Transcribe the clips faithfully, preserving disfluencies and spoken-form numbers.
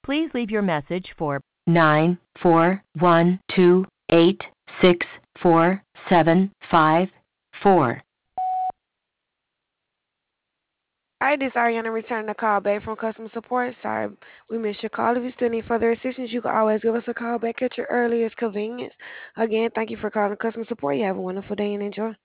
Please leave your message for nine four one two eight six four seven five four. All right, this is Ariana returning the call back from customer support. Sorry we missed your call. If you still need further assistance, you can always give us a call back at your earliest convenience. Again, thank you for calling customer support. You have a wonderful day and enjoy.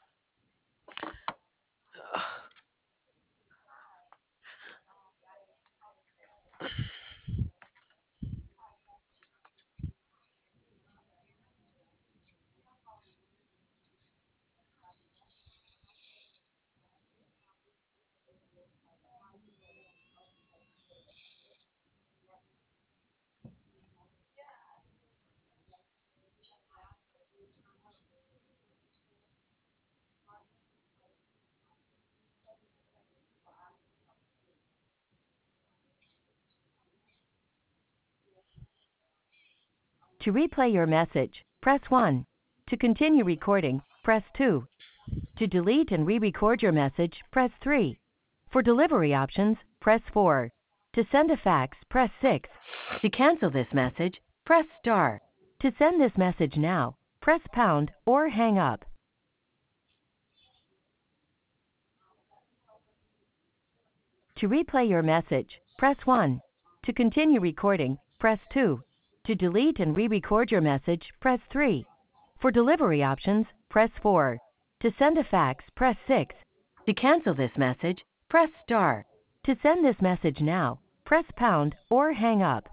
To replay your message, press one. To continue recording, press two. To delete and re-record your message, press three. For delivery options, press four. To send a fax, press six. To cancel this message, press star. To send this message now, press pound or hang up. To replay your message, press one. To continue recording, press two. To delete and re-record your message, press three. For delivery options, press four. To send a fax, press six. To cancel this message, press star. To send this message now, press pound or hang up.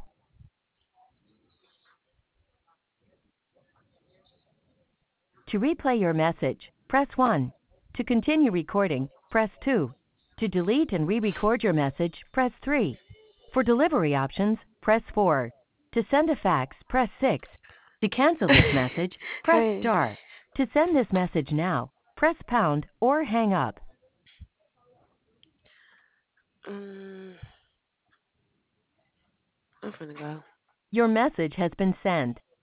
To replay your message, press one. To continue recording, press two. To delete and re-record your message, press three. For delivery options, press four. To send a fax, press six. To cancel this message, press Hey. star. To send this message now, press pound or hang up. Um, I'm finna go. Your message has been sent.